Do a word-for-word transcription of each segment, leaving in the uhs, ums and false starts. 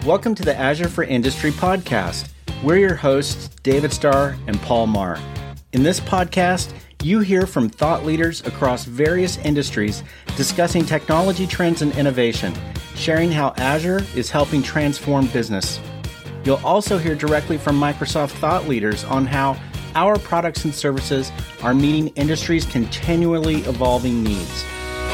Welcome to the Azure for Industry podcast. We're your hosts, David Starr and Paul Marr. In this podcast, you hear from thought leaders across various industries discussing technology trends and innovation, sharing how Azure is helping transform business. You'll also hear directly from Microsoft thought leaders on how our products and services are meeting industry's continually evolving needs.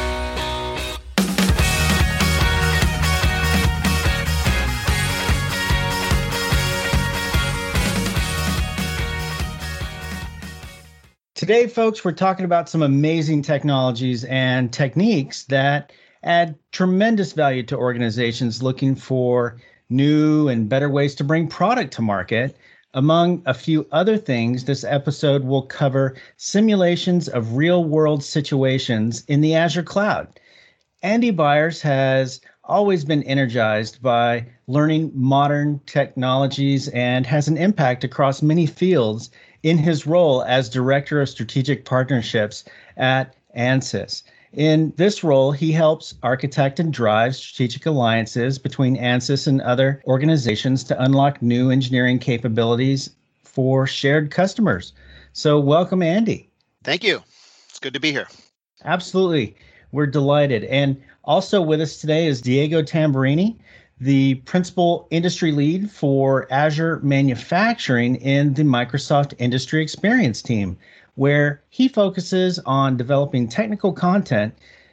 Today, folks, we're talking about some amazing technologies and techniques that add tremendous value to organizations looking for new and better ways to bring product to market. Among a few other things, this episode will cover simulations of real-world situations in the Azure cloud. Andy Byers has always been energized by learning modern technologies and has an impact across many fields in his role as Director of Strategic Partnerships at Ansys. In this role, he helps architect and drive strategic alliances between Ansys and other organizations to unlock new engineering capabilities for shared customers. So welcome, Andy. Thank you. It's good to be here. Absolutely. We're delighted. And also with us today is Diego Tamburini, the Principal Industry Lead for Azure Manufacturing in the Microsoft Industry Experience team, where he focuses on developing technical content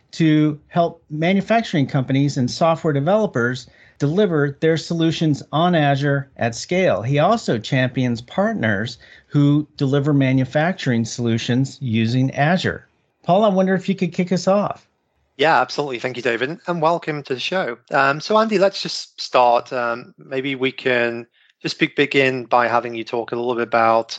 to help manufacturing companies and software developers deliver their solutions on Azure at scale. He also champions partners who deliver manufacturing solutions using Azure. Paul, I wonder if you could kick us off. Yeah, absolutely. Thank you, David, and welcome to the show. Um, so, Andy, let's just start. Um, maybe we can just be, begin by having you talk a little bit about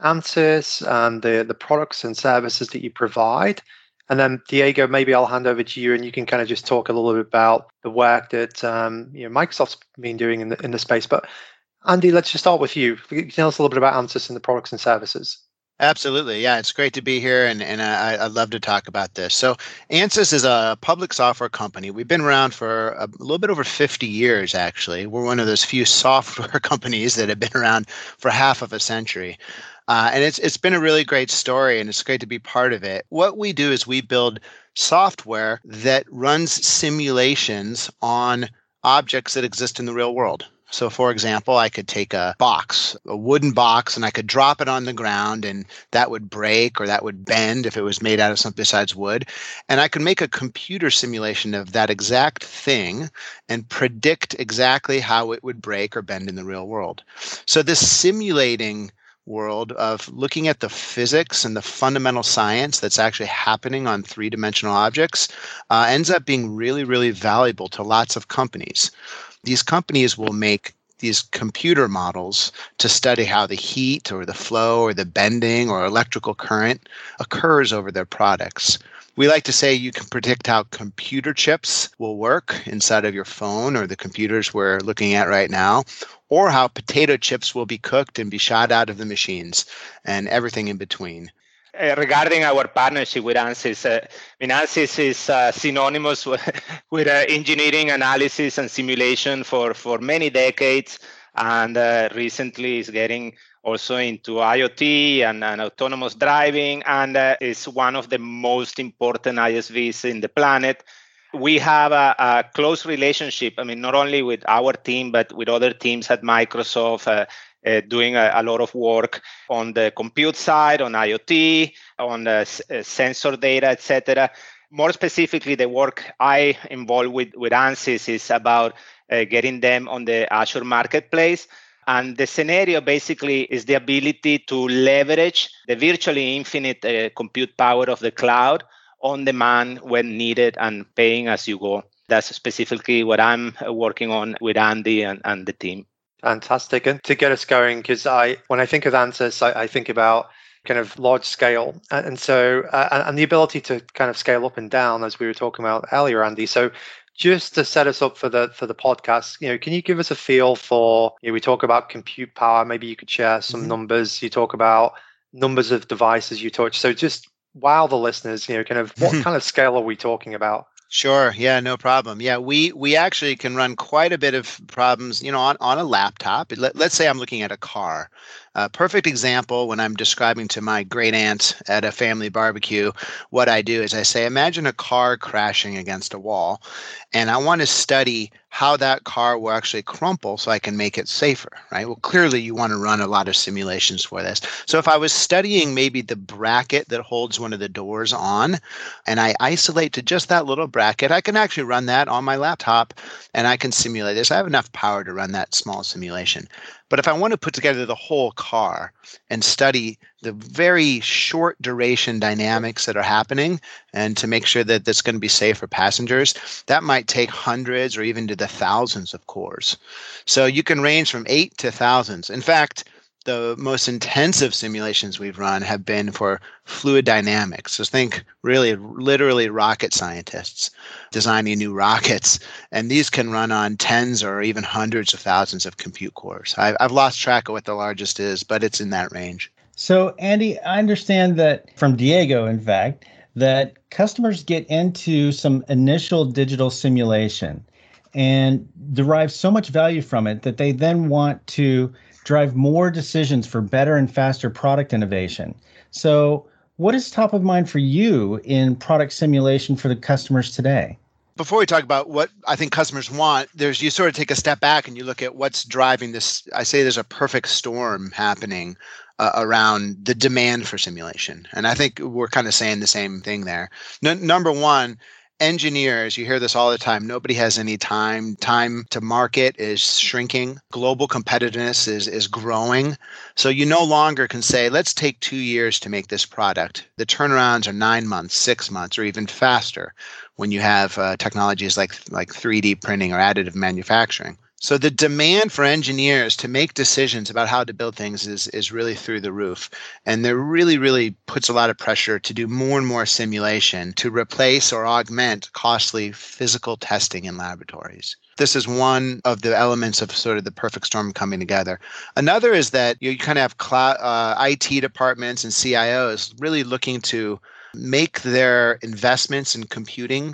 Ansys and the, the products and services that you provide. And then, Diego, maybe I'll hand over to you, and you can kind of just talk a little bit about the work that um, you know Microsoft's been doing in the in the space. But, Andy, let's just start with you. Can you tell us a little bit about Ansys and the products and services? Absolutely. Yeah, it's great to be here, and, and I, I'd love to talk about this. So Ansys is a public software company. We've been around for a little bit over fifty years, actually. We're one of those few software companies that have been around for half of a century. Uh, and it's it's been a really great story, and it's great to be part of it. What we do is we build software that runs simulations on objects that exist in the real world. So, for example, I could take a box, a wooden box, and I could drop it on the ground, and that would break or that would bend if it was made out of something besides wood. And I could make a computer simulation of that exact thing and predict exactly how it would break or bend in the real world. So this simulating world of looking at the physics and the fundamental science that's actually happening on three-dimensional objects uh, ends up being really, really valuable to lots of companies. These companies will make these computer models to study how the heat or the flow or the bending or electrical current occurs over their products. We like to say you can predict how computer chips will work inside of your phone or the computers we're looking at right now, or how potato chips will be cooked and be shot out of the machines, and everything in between. Uh, regarding our partnership with Ansys, uh, I mean, Ansys is uh, synonymous with, with uh, engineering analysis and simulation for, for many decades, and uh, recently is getting also into IoT and, and autonomous driving, and uh, is one of the most important I S Vs in the planet. We have a, a close relationship, I mean, not only with our team, but with other teams at Microsoft, uh, Uh, doing a, a lot of work on the compute side, on IoT, on the s- uh, sensor data, et cetera. More specifically, the work I involved with, with Ansys is about uh, getting them on the Azure Marketplace. And the scenario basically is the ability to leverage the virtually infinite uh, compute power of the cloud on demand when needed and paying as you go. That's specifically what I'm working on with Andy and, and the team. Fantastic. And to get us going, because I, when I think of Ansys, I, I think about kind of large scale. And, and so, uh, and the ability to kind of scale up and down, as we were talking about earlier, Andy. So just to set us up for the for the podcast, you know, can you give us a feel for, you know, we talk about compute power, maybe you could share some mm-hmm. numbers. You talk about numbers of devices you touch. So just wow the listeners, you know, kind of what kind of scale are we talking about? Sure. Yeah, no problem. Yeah, we we actually can run quite a bit of problems, you know, on, on a laptop. Let, let's say I'm looking at a car. A perfect example when I'm describing to my great aunt at a family barbecue, what I do is I say, imagine a car crashing against a wall, and I want to study how that car will actually crumple so I can make it safer, right? Well, clearly you want to run a lot of simulations for this. So if I was studying maybe the bracket that holds one of the doors on, and I isolate to just that little bracket, I can actually run that on my laptop and I can simulate this. I have enough power to run that small simulation. But if I want to put together the whole car and study the very short duration dynamics that are happening and to make sure that that's going to be safe for passengers, that might take hundreds or even to the thousands of cores. So you can range from eight to thousands. In fact, the most intensive simulations we've run have been for fluid dynamics. So think really, literally rocket scientists designing new rockets. And these can run on tens or even hundreds of thousands of compute cores. I, I've lost track of what the largest is, but it's in that range. So, Andy, I understand that from Diego, in fact, that customers get into some initial digital simulation and derive so much value from it that they then want to drive more decisions for better and faster product innovation. So what is top of mind for you in product simulation for the customers today? Before we talk about what I think customers want, there's you sort of take a step back and you look at what's driving this. I say there's a perfect storm happening uh, around the demand for simulation. And I think we're kind of saying the same thing there. N- number one, engineers, you hear this all the time. Nobody has any time. Time to market is shrinking. Global competitiveness is, is growing. So you no longer can say, let's take two years to make this product. The turnarounds are nine months, six months, or even faster when you have uh, technologies like, like three D printing or additive manufacturing. So the demand for engineers to make decisions about how to build things is, is really through the roof. And there really, really puts a lot of pressure to do more and more simulation to replace or augment costly physical testing in laboratories. This is one of the elements of sort of the perfect storm coming together. Another is that you kind of have cloud, uh, I T departments and C I Os really looking to make their investments in computing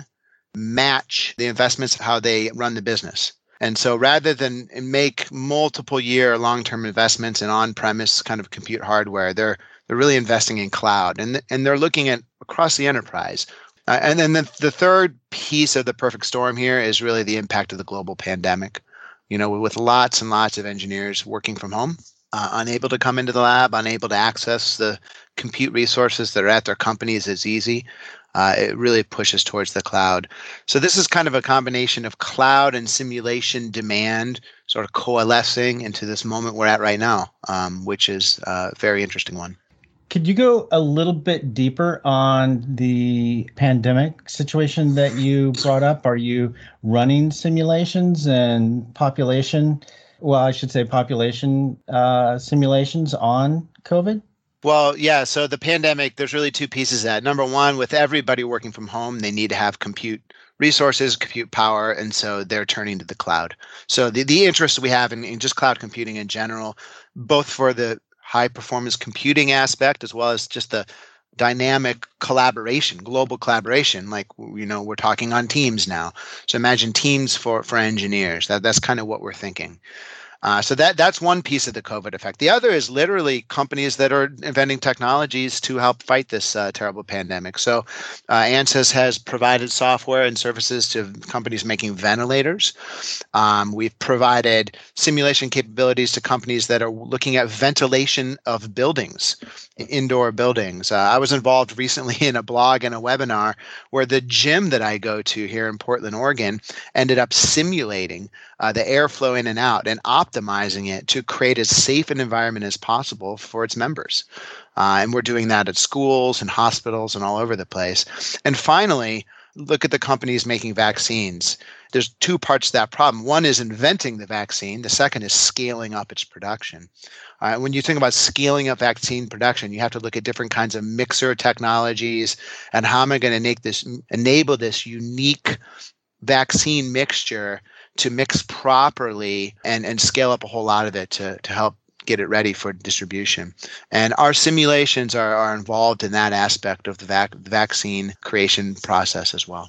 match the investments of how they run the business. And so rather than make multiple year long-term investments in on-premise kind of compute hardware, they're they're really investing in cloud. And, and they're looking at across the enterprise. Uh, and then the, the third piece of the perfect storm here is really the impact of the global pandemic. You know, with lots and lots of engineers working from home, uh, unable to come into the lab, unable to access the compute resources that are at their companies as easy. Uh, it really pushes towards the cloud. So this is kind of a combination of cloud and simulation demand sort of coalescing into this moment we're at right now, um, which is a very interesting one. Could you go a little bit deeper on the pandemic situation that you brought up? Are you running simulations and population, well, I should say population uh, simulations on COVID? Well, yeah. So the pandemic, there's really two pieces of that. Number one, with everybody working from home, they need to have compute resources, compute power, and so they're turning to the cloud. So the, the interest we have in, in just cloud computing in general, both for the high performance computing aspect as well as just the dynamic collaboration, global collaboration, like, you know, we're talking on Teams now. So imagine Teams for, for engineers. That, that's kind of what we're thinking. Uh, so that that's one piece of the COVID effect. The other is literally companies that are inventing technologies to help fight this uh, terrible pandemic. So uh, Ansys has provided software and services to companies making ventilators. Um, we've provided simulation capabilities to companies that are looking at ventilation of buildings, indoor buildings. Uh, I was involved recently in a blog and a webinar where the gym that I go to here in Portland, Oregon, ended up simulating uh, the airflow in and out and optimizing it to create as safe an environment as possible for its members. Uh, and we're doing that at schools and hospitals and all over the place. And finally, look at the companies making vaccines. There's two parts to that problem. One is inventing the vaccine. The second is scaling up its production. Uh, when you think about scaling up vaccine production, you have to look at different kinds of mixer technologies and how am I going to make this, enable this unique vaccine mixture to mix properly and, and scale up a whole lot of it to, to help get it ready for distribution. And our simulations are, are involved in that aspect of the, vac- the vaccine creation process as well.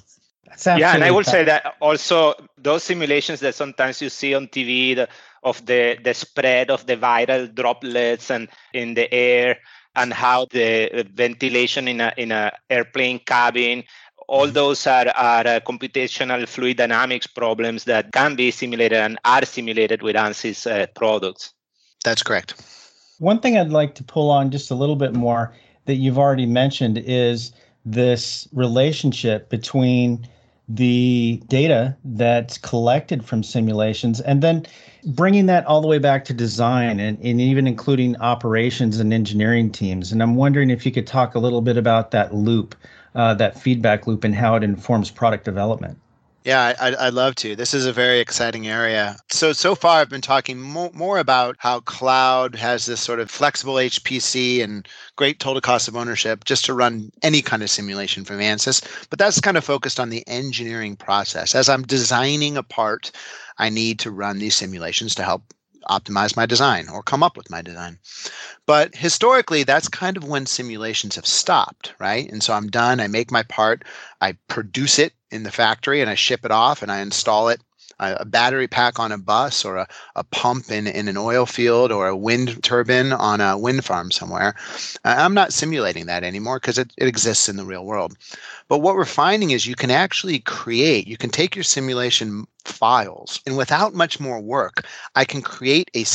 That's absolutely yeah, and I will fa- say that also those simulations that sometimes you see on T V the, of the, the spread of the viral droplets and in the air, and how the ventilation in a in a airplane cabin, all those are, are uh, computational fluid dynamics problems that can be simulated and are simulated with ANSYS uh, products. That's correct. One thing I'd like to pull on just a little bit more that you've already mentioned is this relationship between the data that's collected from simulations and then bringing that all the way back to design and, and even including operations and engineering teams. And I'm wondering if you could talk a little bit about that loop, uh, that feedback loop, and how it informs product development. Yeah, I, I'd love to. This is a very exciting area. So, so far I've been talking more, more about how cloud has this sort of flexible H P C and great total cost of ownership just to run any kind of simulation from ANSYS. But that's kind of focused on the engineering process. As I'm designing a part, I need to run these simulations to help optimize my design or come up with my design. But historically, that's kind of when simulations have stopped, right? And so I'm done. I make my part. I produce it in the factory and I ship it off and I install it, a battery pack on a bus or a, a pump in, in an oil field or a wind turbine on a wind farm somewhere. I'm not simulating that anymore because it, it exists in the real world. But what we're finding is you can actually create, you can take your simulation files and without much more work, I can create a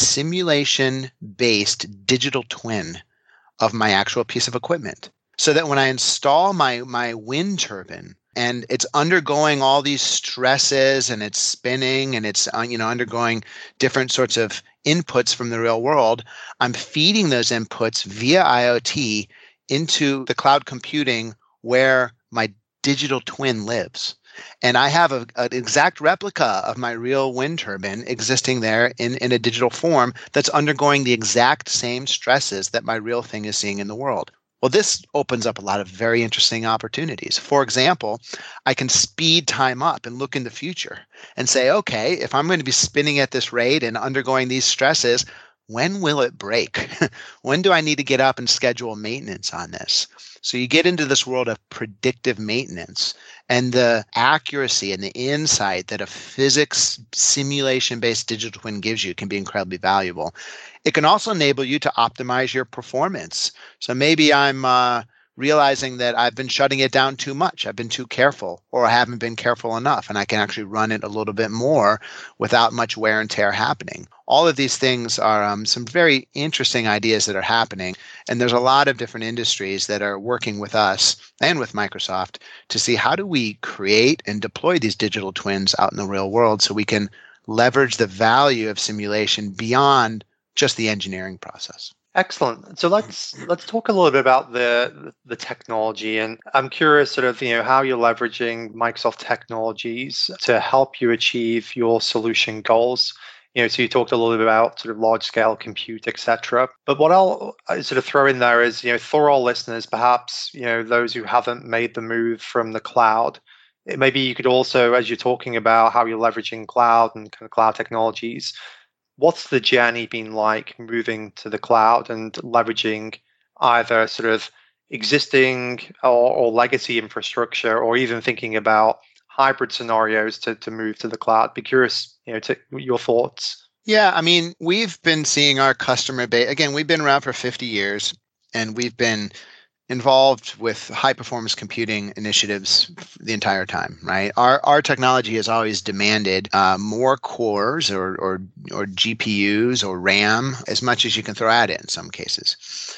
simulation-based digital twin of my actual piece of equipment. So that when I install my, my wind turbine, and it's undergoing all these stresses and it's spinning and it's, you know, undergoing different sorts of inputs from the real world, I'm feeding those inputs via IoT into the cloud computing where my digital twin lives. And I have a, an exact replica of my real wind turbine existing there in, in a digital form that's undergoing the exact same stresses that my real thing is seeing in the world. Well, this opens up a lot of very interesting opportunities. For example, I can speed time up and look in the future and say, okay, if I'm going to be spinning at this rate and undergoing these stresses, when will it break? When do I need to get up and schedule maintenance on this? So you get into this world of predictive maintenance, and the accuracy and the insight that a physics simulation-based digital twin gives you can be incredibly valuable. It can also enable you to optimize your performance. So maybe I'm uh, realizing that I've been shutting it down too much. I've been too careful, or I haven't been careful enough, and I can actually run it a little bit more without much wear and tear happening. All of these things are um, some very interesting ideas that are happening, and there's a lot of different industries that are working with us and with Microsoft to see how do we create and deploy these digital twins out in the real world so we can leverage the value of simulation beyond just the engineering process. Excellent. So let's let's talk a little bit about the the technology, and I'm curious, sort of, you know, how you're leveraging Microsoft technologies to help you achieve your solution goals. You know, so you talked a little bit about sort of large scale compute, et cetera. But what I'll sort of throw in there is, you know, for all listeners, perhaps, you know, those who haven't made the move from the cloud, maybe you could also, as you're talking about how you're leveraging cloud and kind of cloud technologies, what's the journey been like moving to the cloud and leveraging either sort of existing or, or legacy infrastructure, or even thinking about hybrid scenarios to, to move to the cloud? Be curious, you know, to your thoughts. Yeah, I mean, we've been seeing our customer base, again, we've been around for fifty years, and we've been involved with high performance computing initiatives the entire time, right? Our our technology has always demanded uh, more cores or, or or G P Us or RAM, as much as you can throw at it in some cases.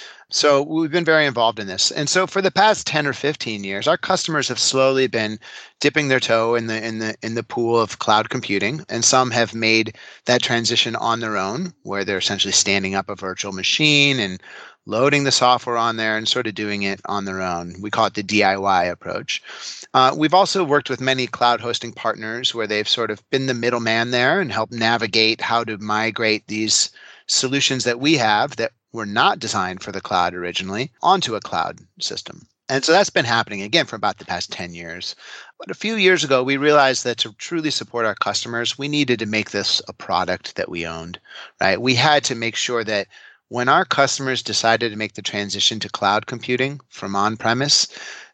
So we've been very involved in this. And so for the past ten or fifteen years, our customers have slowly been dipping their toe in the in the in the pool of cloud computing, and some have made that transition on their own, where they're essentially standing up a virtual machine and loading the software on there and sort of doing it on their own. We call it the D I Y approach. Uh, we've also worked with many cloud hosting partners where they've sort of been the middleman there and helped navigate how to migrate these solutions that we have that were not designed for the cloud originally onto a cloud system. And so that's been happening again for about the past ten years. But a few years ago, we realized that to truly support our customers, we needed to make this a product that we owned, right? We had to make sure that when our customers decided to make the transition to cloud computing from on-premise,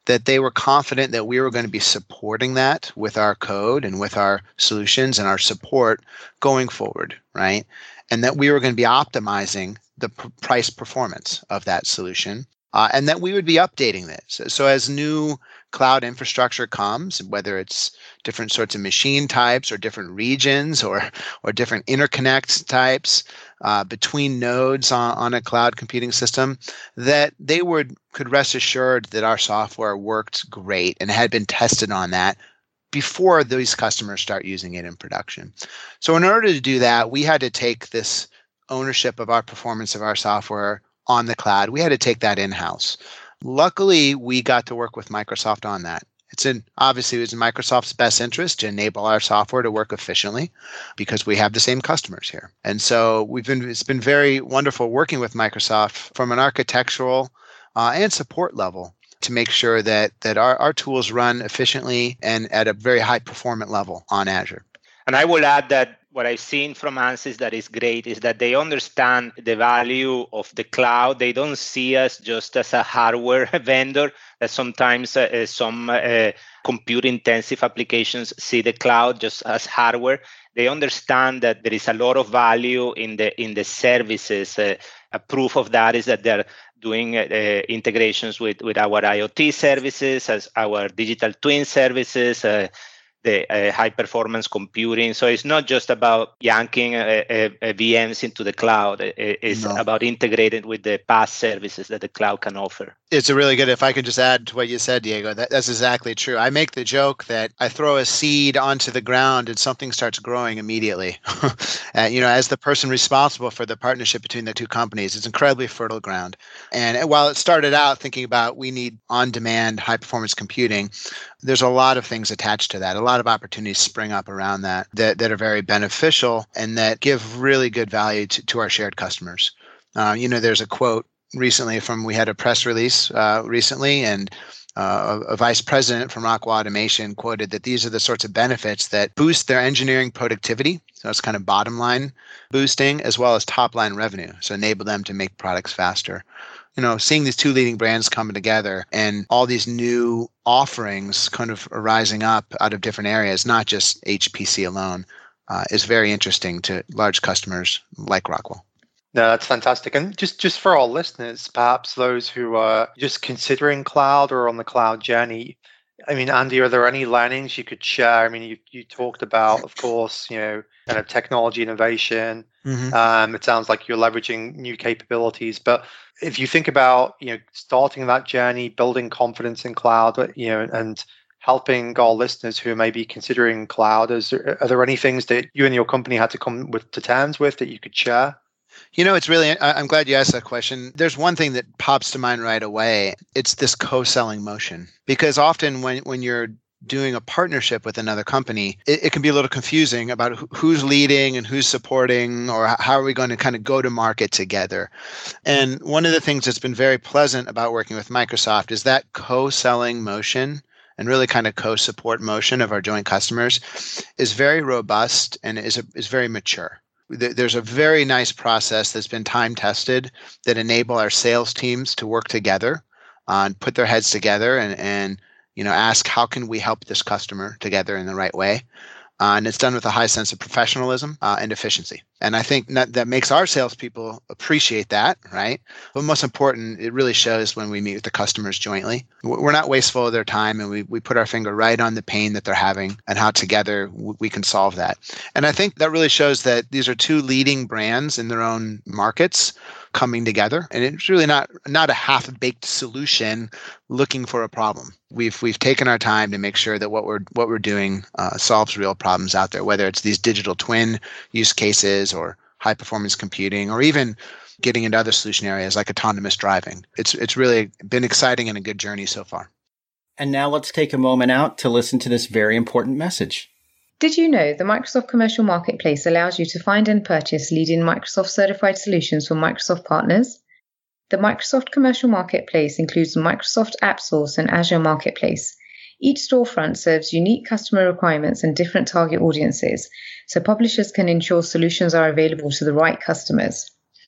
that they were confident that we were going to be supporting that with our code and with our solutions and our support going forward, right? And that we were going to be optimizing the pr- price performance of that solution, uh, and that we would be updating this. So, so as new cloud infrastructure comes, whether it's different sorts of machine types or different regions or or different interconnect types uh, between nodes on, on a cloud computing system, that they would could rest assured that our software worked great and had been tested on that before these customers start using it in production. So in order to do that, we had to take this ownership of our performance of our software on the cloud. We had to take that in-house. Luckily, we got to work with Microsoft on that. It's in obviously it was in Microsoft's best interest to enable our software to work efficiently because we have the same customers here. And so we've been it's been very wonderful working with Microsoft from an architectural uh, and support level to make sure that that our, our tools run efficiently and at a very high performant level on Azure. And I will add that what I've seen from Ansys that is great is that they understand the value of the cloud. They don't see us just as a hardware vendor, that sometimes uh, some uh, compute-intensive applications see the cloud just as hardware. They understand that there is a lot of value in the in the services. Uh, a proof of that is that they're doing uh, integrations with, with our IoT services, as our digital twin services, uh, the uh, high performance computing. So it's not just about yanking uh, uh, uh, V Ms into the cloud. It's no. about integrating with the PaaS services that the cloud can offer. It's a really good, if I could just add to what you said, Diego, that, that's exactly true. I make the joke that I throw a seed onto the ground and something starts growing immediately. uh, you know, as the person responsible for the partnership between the two companies, it's incredibly fertile ground. And while it started out thinking about we need on-demand high-performance computing, there's a lot of things attached to that. A lot of opportunities spring up around that that, that are very beneficial and that give really good value to, to our shared customers. Uh, you know, there's a quote recently from, we had a press release uh, recently, and uh, a, a vice president from Rockwell Automation quoted that these are the sorts of benefits that boost their engineering productivity. So it's kind of bottom line boosting as well as top line revenue. So enable them to make products faster. You know, seeing these two leading brands coming together and all these new offerings kind of arising up out of different areas, not just H P C alone, uh, is very interesting to large customers like Rockwell. No, that's fantastic. And just, just for our listeners, perhaps those who are just considering cloud or on the cloud journey, I mean, Andy, are there any learnings you could share? I mean, you, you talked about, of course, you know, kind of technology innovation. Mm-hmm. Um, it sounds like you're leveraging new capabilities. But if you think about, you know, starting that journey, building confidence in cloud, you know, and helping our listeners who may be considering cloud, is there, are there any things that you and your company had to come with to terms with that you could share? You know, it's really, I'm glad you asked that question. There's one thing that pops to mind right away. It's this co-selling motion. Because often when, when you're doing a partnership with another company, it, it can be a little confusing about who, who's leading and who's supporting, or how are we going to kind of go to market together. And one of the things that's been very pleasant about working with Microsoft is that co-selling motion and really kind of co-support motion of our joint customers is very robust and is a, is very mature. There's a very nice process that's been time tested that enable our sales teams to work together uh, and put their heads together and, and you know, ask how can we help this customer together in the right way. Uh, and it's done with a high sense of professionalism uh, and efficiency. And I think that, that makes our salespeople appreciate that, right? But most important, it really shows when we meet with the customers jointly. We're not wasteful of their time, and we, we put our finger right on the pain that they're having and how together we can solve that. And I think that really shows that these are two leading brands in their own markets coming together. And it's really not not a half-baked solution looking for a problem. We've we've taken our time to make sure that what we're what we're doing uh, solves real problems out there, whether it's these digital twin use cases or high performance computing, or even getting into other solution areas like autonomous driving. It's it's really been exciting and a good journey so far. And now let's take a moment out to listen to this very important message. Did you know the Microsoft Commercial Marketplace allows you to find and purchase leading Microsoft certified solutions from Microsoft partners? The Microsoft Commercial Marketplace includes Microsoft AppSource and Azure Marketplace. Each storefront serves unique customer requirements and different target audiences, so publishers can ensure solutions are available to the right customers.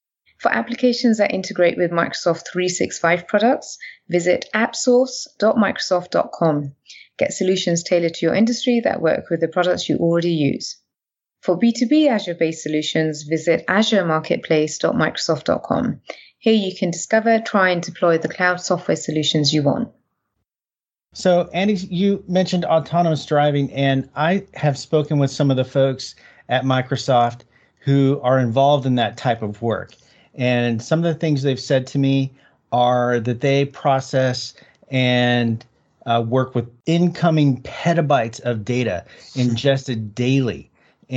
For applications that integrate with Microsoft three sixty-five products, visit appsource dot microsoft dot com. Get solutions tailored to your industry that work with the products you already use. For B two B Azure-based solutions, visit azure marketplace dot microsoft dot com. Here you can discover, try, and deploy the cloud software solutions you want. So, Andy, you mentioned autonomous driving, and I have spoken with some of the folks at Microsoft who are involved in that type of work. And some of the things they've said to me are that they process and uh, work with incoming petabytes of data ingested daily.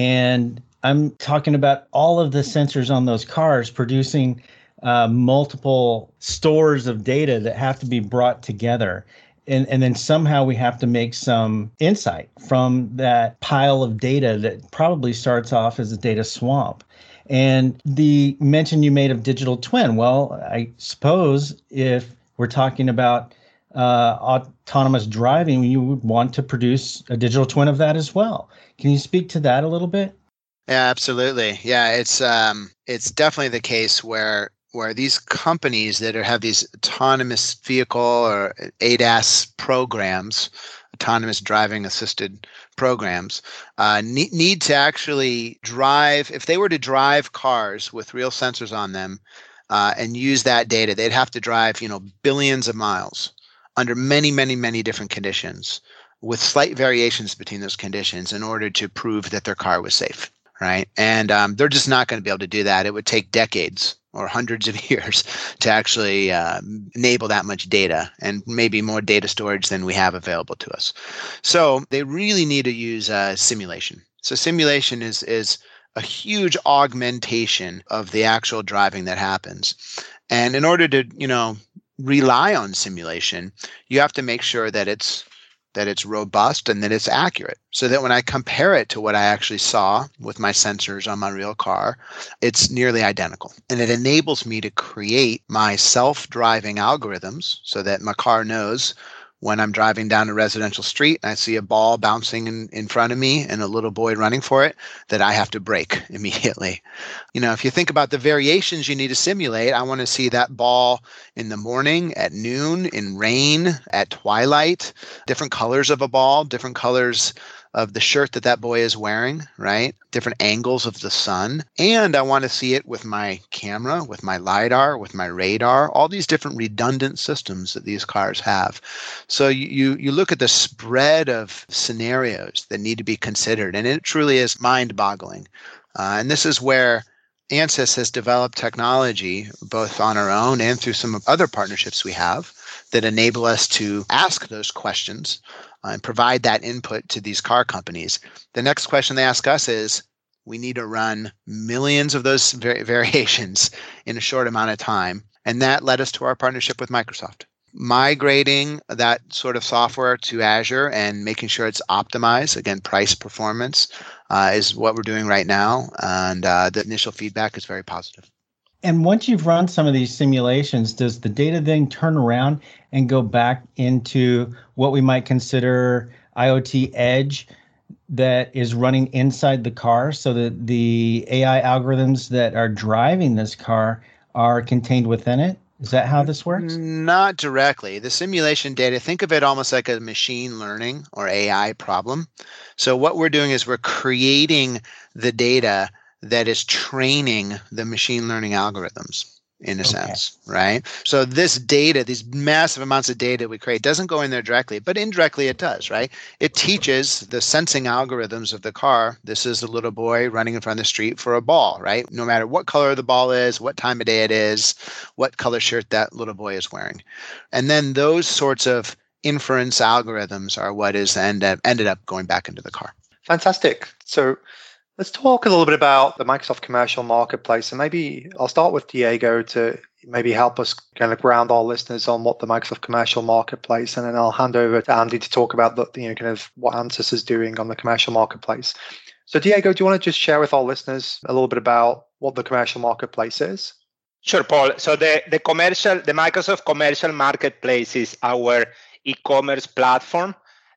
And I'm talking about all of the sensors on those cars producing uh, multiple stores of data that have to be brought together. And, and then somehow we have to make some insight from that pile of data that probably starts off as a data swamp. And the mention you made of digital twin, well, I suppose if we're talking about uh, autonomous driving, you would want to produce a digital twin of that as well. Can you speak to that a little bit? Yeah, absolutely. Yeah, it's um, it's definitely the case where where these companies that are, have these autonomous vehicle or A D A S programs, autonomous driving assisted programs, uh, need, need to actually drive. If they were to drive cars with real sensors on them uh, and use that data, they'd have to drive, you know, billions of miles under many, many, many different conditions with slight variations between those conditions in order to prove that their car was safe, right? And um, they're just not going to be able to do that. It would take decades or hundreds of years to actually uh, enable that much data, and maybe more data storage than we have available to us. So they really need to use uh, simulation. So simulation is is a huge augmentation of the actual driving that happens. And in order to, you know, rely on simulation, you have to make sure that it's that it's robust and that it's accurate, so that when I compare it to what I actually saw with my sensors on my real car, it's nearly identical. And it enables me to create my self-driving algorithms so that my car knows when I'm driving down a residential street and I see a ball bouncing in, in front of me and a little boy running for it, that I have to brake immediately. You know, if you think about the variations you need to simulate, I want to see that ball in the morning, at noon, in rain, at twilight, different colors of a ball, different colors of the shirt that that boy is wearing, right? Different angles of the sun. And I want to see it with my camera, with my LiDAR, with my radar, all these different redundant systems that these cars have. So you, you, you look at the spread of scenarios that need to be considered, and it truly is mind-boggling. Uh, and this is where Ansys has developed technology, both on our own and through some other partnerships we have, that enable us to ask those questions uh, and provide that input to these car companies. The next question they ask us is, we need to run millions of those var- variations in a short amount of time. And that led us to our partnership with Microsoft. Migrating that sort of software to Azure and making sure it's optimized, again, price performance, uh, is what we're doing right now. And uh, the initial feedback is very positive. And once you've run some of these simulations, does the data then turn around and go back into what we might consider IoT edge that is running inside the car, so that the A I algorithms that are driving this car are contained within it? Is that how this works? Not directly. The simulation data, think of it almost like a machine learning or A I problem. So what we're doing is we're creating the data that is training the machine learning algorithms, in a okay. sense, right? So this data, these massive amounts of data we create, doesn't go in there directly, but indirectly it does, right? It teaches the sensing algorithms of the car. This is the little boy running in front of the street for a ball, right? No matter what color the ball is, what time of day it is, what color shirt that little boy is wearing. And then those sorts of inference algorithms are what is end up, ended up going back into the car. Fantastic. So let's talk a little bit about the Microsoft Commercial Marketplace. And maybe I'll start with Diego to maybe help us kind of ground our listeners on what the Microsoft Commercial Marketplace, and then I'll hand over to Andy to talk about the, you know, kind of what Ansys is doing on the Commercial Marketplace. So Diego, do you want to just share with our listeners a little bit about what the Commercial Marketplace is? Sure, Paul. So the, the commercial, the Microsoft Commercial Marketplace is our e-commerce platform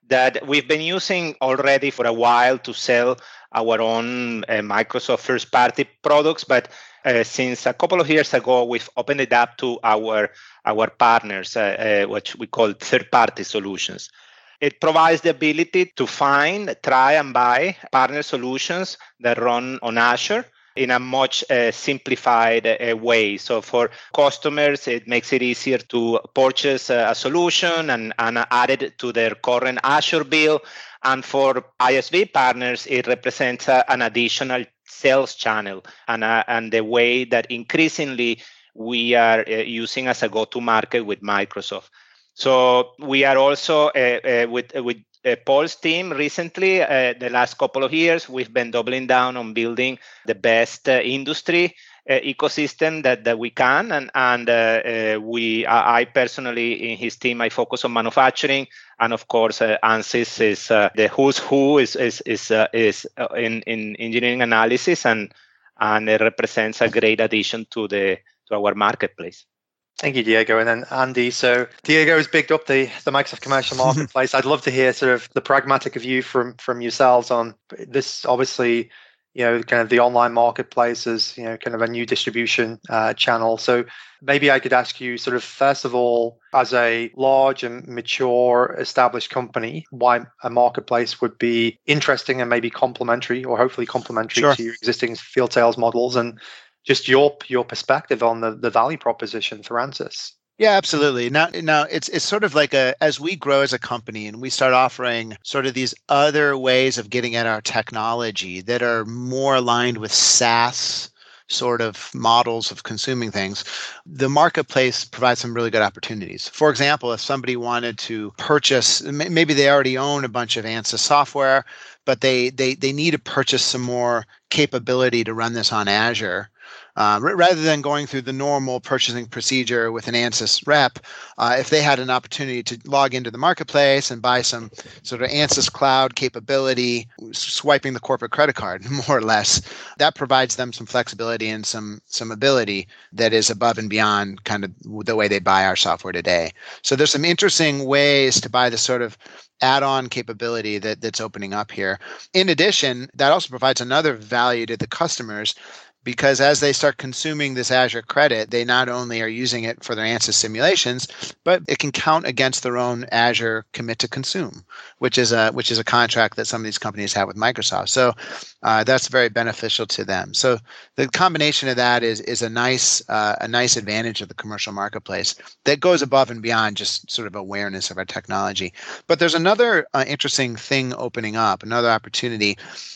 that we've been using already for a while to sell our own uh, Microsoft first-party products, but uh, since a couple of years ago, we've opened it up to our our partners, uh, uh, which we call third-party solutions. It provides the ability to find, try, and buy partner solutions that run on Azure in a much uh, simplified uh, way. So for customers, it makes it easier to purchase a, a solution and, and add it to their current Azure bill. And for I S V partners, it represents a, an additional sales channel and, uh, and the way that increasingly we are uh, using as a go-to-market with Microsoft. So we are also uh, uh, with with uh, Paul's team recently, uh, the last couple of years, we've been doubling down on building the best uh, industry uh, ecosystem that, that we can. And, and uh, uh, we, I personally, in his team, I focus on manufacturing. And of course, uh, ANSYS is uh, the who's who is is is, uh, is uh, in, in engineering analysis, and, and it represents a great addition to, the, to our marketplace. Thank you, Diego. And then Andy. So Diego has bigged up the, the Microsoft Commercial Marketplace. I'd love to hear sort of the pragmatic view from, from yourselves on this. Obviously, you know, kind of the online marketplace is, you know, kind of a new distribution uh, channel. So maybe I could ask you sort of, first of all, as a large and mature established company, why a marketplace would be interesting and maybe complementary, or hopefully complementary Sure. to your existing field sales models, and just your your perspective on the, the value proposition for ANSYS. Yeah, absolutely. Now, now it's it's sort of like a as we grow as a company and we start offering sort of these other ways of getting at our technology that are more aligned with SaaS sort of models of consuming things, the marketplace provides some really good opportunities. For example, if somebody wanted to purchase, maybe they already own a bunch of ANSYS software, but they they they need to purchase some more capability to run this on Azure. Uh, rather than going through the normal purchasing procedure with an ANSYS rep, uh, if they had an opportunity to log into the marketplace and buy some sort of ANSYS cloud capability, swiping the corporate credit card, more or less, that provides them some flexibility and some some ability that is above and beyond kind of the way they buy our software today. So there's some interesting ways to buy the sort of add-on capability that, that's opening up here. In addition, that also provides another value to the customers, because as they start consuming this Azure credit, they not only are using it for their ANSYS simulations, but it can count against their own Azure commit to consume, which is a which is a contract that some of these companies have with Microsoft. So uh, that's very beneficial to them. So the combination of that is is a nice uh, a nice advantage of the commercial marketplace that goes above and beyond just sort of awareness of our technology. But there's another uh, interesting thing opening up, another opportunity.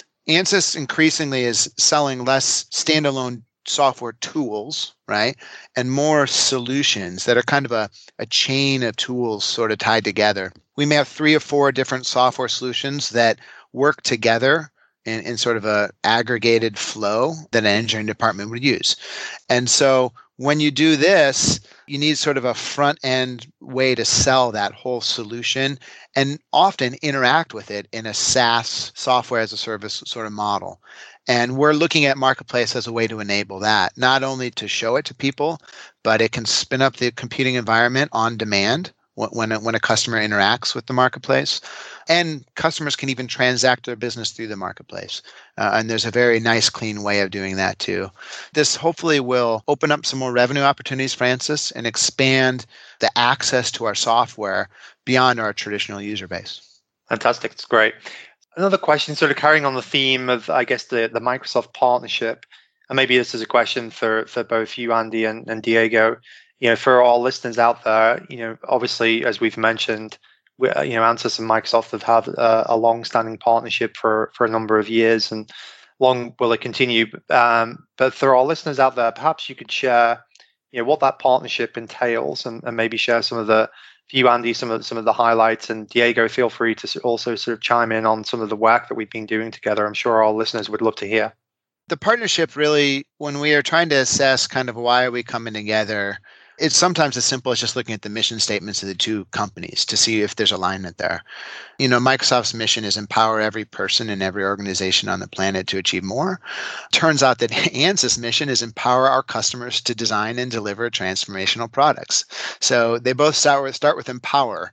ANSYS increasingly is selling less standalone software tools, right? And more solutions that are kind of a, a chain of tools sort of tied together. We may have three or four different software solutions that work together in, in sort of a aggregated flow that an engineering department would use. And so when you do this, you need sort of a front end way to sell that whole solution and often interact with it in a SaaS, software as a service sort of model. And we're looking at Marketplace as a way to enable that, not only to show it to people, but it can spin up the computing environment on demand when a, when a customer interacts with the Marketplace. And customers can even transact their business through the Marketplace. Uh, and there's a very nice, clean way of doing that too. This hopefully will open up some more revenue opportunities for ANSYS and expand the access to our software beyond our traditional user base. Fantastic. It's great. Another question, sort of carrying on the theme of, I guess, the, the Microsoft partnership, and maybe this is a question for, for both you, Andy, and, and Diego. You know, for all listeners out there, you know, obviously, as we've mentioned, we, you know, ANSYS and Microsoft have had a, a long-standing partnership for, for a number of years, and long will it continue. Um, but for all listeners out there, perhaps you could share, you know, what that partnership entails, and, and maybe share some of the, for you, Andy, some of some of the highlights, and Diego, feel free to also sort of chime in on some of the work that we've been doing together. I'm sure our listeners would love to hear. The partnership really, when we are trying to assess kind of why are we coming together, it's sometimes as simple as just looking at the mission statements of the two companies to see if there's alignment there. You know, Microsoft's mission is empower every person in every organization on the planet to achieve more. Turns out that ANSYS' mission is empower our customers to design and deliver transformational products. So they both start with start with empower,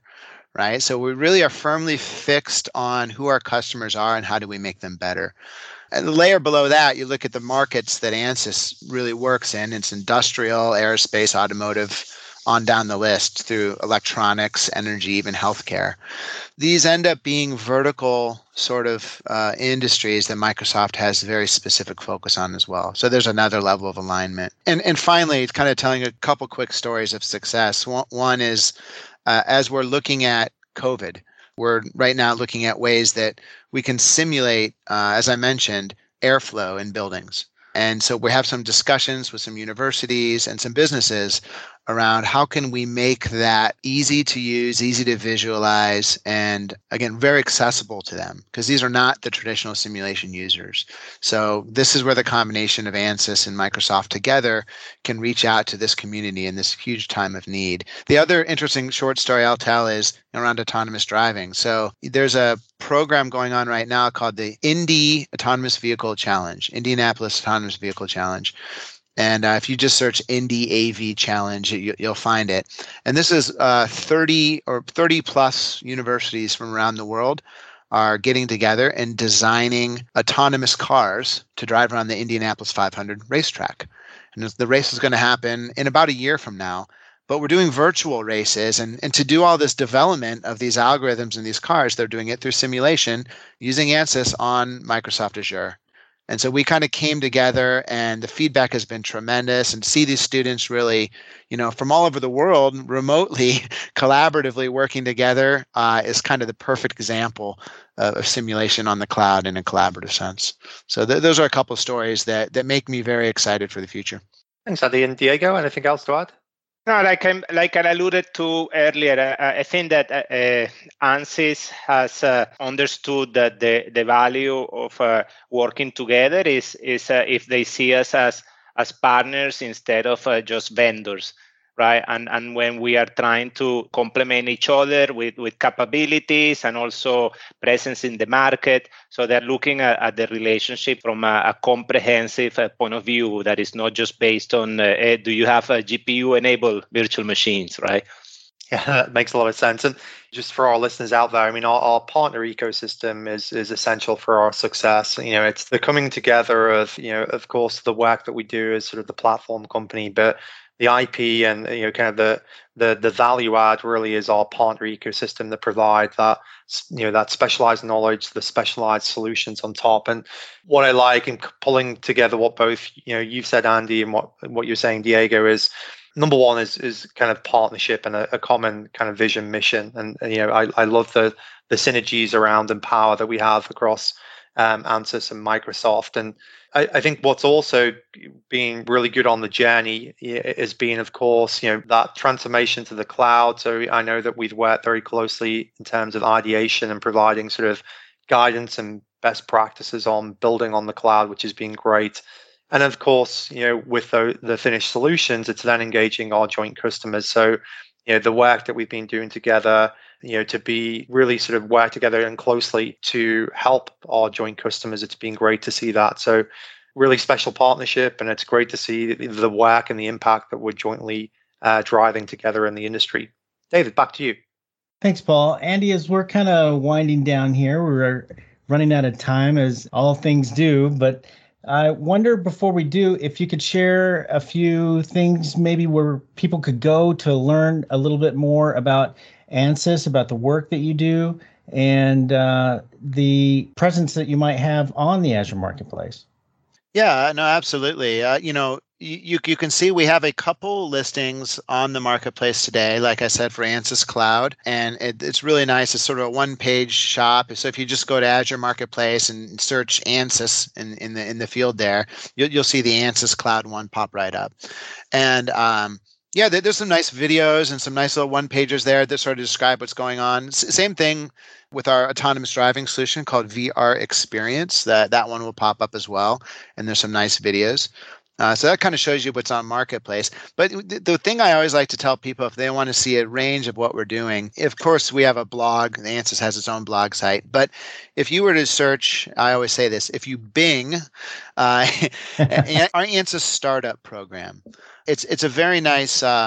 right? So we really are firmly fixed on who our customers are and how do we make them better. And the layer below that, you look at the markets that ANSYS really works in. It's industrial, aerospace, automotive, on down the list through electronics, energy, even healthcare. These end up being vertical sort of uh, industries that Microsoft has a very specific focus on as well. So there's another level of alignment. And and finally, kind of telling a couple quick stories of success. One, one is uh, as we're looking at COVID, we're right now looking at ways that we can simulate, uh, as I mentioned, airflow in buildings. And so we have some discussions with some universities and some businesses around how can we make that easy to use, easy to visualize, and again, very accessible to them, because these are not the traditional simulation users. So this is where the combination of ANSYS and Microsoft together can reach out to this community in this huge time of need. The other interesting short story I'll tell is around autonomous driving. So there's a program going on right now called the Indy Autonomous Vehicle Challenge, Indianapolis Autonomous Vehicle Challenge. And uh, if you just search Indy A V Challenge, you, you'll find it. And this is uh, thirty or thirty plus universities from around the world are getting together and designing autonomous cars to drive around the Indianapolis five hundred racetrack. And the race is going to happen in about a year from now. But we're doing virtual races. And, and to do all this development of these algorithms in these cars, they're doing it through simulation using ANSYS on Microsoft Azure. And so we kind of came together, and the feedback has been tremendous. And to see these students really, you know, from all over the world, remotely, collaboratively working together uh, is kind of the perfect example of, of simulation on the cloud in a collaborative sense. So th- those are a couple of stories that that make me very excited for the future. Thanks, Andy. And Diego, anything else to add? No, like I like I alluded to earlier, I, I think that uh, ANSYS has uh, understood that the, the value of uh, working together is is uh, if they see us as as partners instead of uh, just vendors, right? And and when we are trying to complement each other with, with capabilities and also presence in the market, so they're looking at, at the relationship from a, a comprehensive uh, point of view that is not just based on uh, hey, do you have a G P U-enabled virtual machines, right? Yeah, that makes a lot of sense. And just for our listeners out there, I mean, our, our partner ecosystem is is essential for our success. You know, it's the coming together of, you know, of course, the work that we do as sort of the platform company, but the I P and, you know, kind of the the the value add really is our partner ecosystem that provide that, you know, that specialized knowledge, the specialized solutions on top. And what I like in pulling together what both, you know, you've said, Andy, and what what you're saying, Diego, is number one is is kind of partnership and a, a common kind of vision, mission. And, and you know, I, I love the the synergies around Empower that we have across um, ANSYS and Microsoft. And I, I think what's also been really good on the journey is being, of course, you know, that transformation to the cloud. So I know that we've worked very closely in terms of ideation and providing sort of guidance and best practices on building on the cloud, which has been great. And of course, you know, with the, the finished solutions, it's then engaging our joint customers. So, you know, the work that we've been doing together, you know, to be really sort of work together and closely to help our joint customers, it's been great to see that. So really special partnership, and it's great to see the work and the impact that we're jointly uh, driving together in the industry. David, back to you. Thanks, Paul. Andy, as we're kind of winding down here, we're running out of time, as all things do, but I wonder, before we do, if you could share a few things maybe where people could go to learn a little bit more about ANSYS, about the work that you do, and uh, the presence that you might have on the Azure Marketplace. Yeah, no, absolutely. Uh, you know, you you can see we have a couple listings on the marketplace today, like I said, for ANSYS Cloud, and it, it's really nice. It's sort of a one-page shop. So if you just go to Azure Marketplace and search ANSYS in, in the in the field there, you'll you'll see the ANSYS Cloud one pop right up, and um, yeah, there, there's some nice videos and some nice little one-pagers there that sort of describe what's going on. S- same thing with our autonomous driving solution called V R Experience. That that one will pop up as well, and there's some nice videos. Uh, so that kind of shows you what's on Marketplace. But th- the thing I always like to tell people, if they want to see a range of what we're doing, of course, we have a blog. The ANSYS has its own blog site. But if you were to search, I always say this, if you Bing uh, our ANSYS startup program, it's it's a very nice um,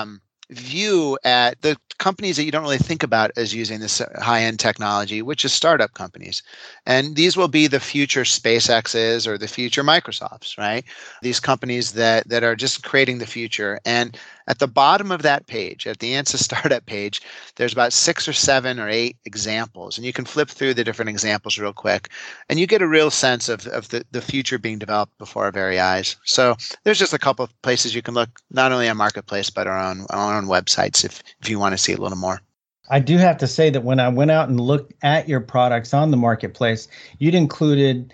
view at the companies that you don't really think about as using this high-end technology, which is startup companies. And these will be the future SpaceX's or the future Microsofts, right? These companies that that are just creating the future. And at the bottom of that page, at the ANSYS startup page, there's about six or seven or eight examples. And you can flip through the different examples real quick. And you get a real sense of, of the, the future being developed before our very eyes. So there's just a couple of places you can look, not only on Marketplace, but our own, our own websites if, if you want to see a little more. I do have to say that when I went out and looked at your products on the Marketplace, you'd included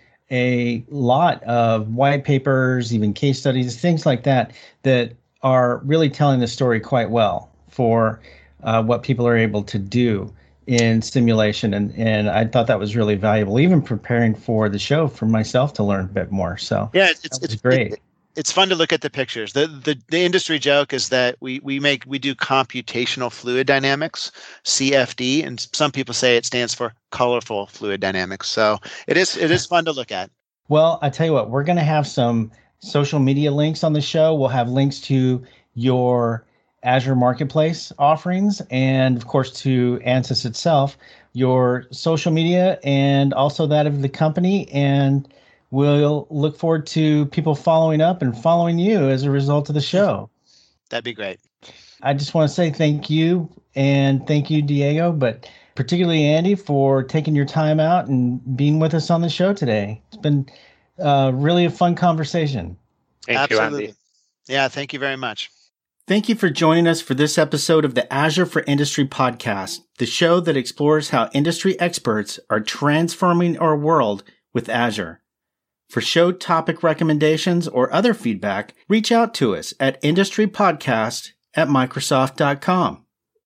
a lot of white papers, even case studies, things like that, that are really telling the story quite well for uh, what people are able to do in simulation. And, and I thought that was really valuable, even preparing for the show for myself to learn a bit more. So yeah, it's, it's great. It, it's fun to look at the pictures. The, the the industry joke is that we we make we do computational fluid dynamics, C F D, and some people say it stands for colorful fluid dynamics. So it is it is fun to look at. Well, I tell you what, we're going to have some social media links on the show. We'll have links to your Azure Marketplace offerings and, of course, to ANSYS itself, your social media, and also that of the company. And we'll look forward to people following up and following you as a result of the show. That'd be great. I just want to say thank you, and thank you, Diego, but particularly Andy, for taking your time out and being with us on the show today. It's been uh, really a fun conversation. Thank Absolutely. you, Andy. Yeah, thank you very much. Thank you for joining us for this episode of the Azure for Industry podcast, the show that explores how industry experts are transforming our world with Azure. For show topic recommendations or other feedback, reach out to us at industrypodcast at Microsoft dot com.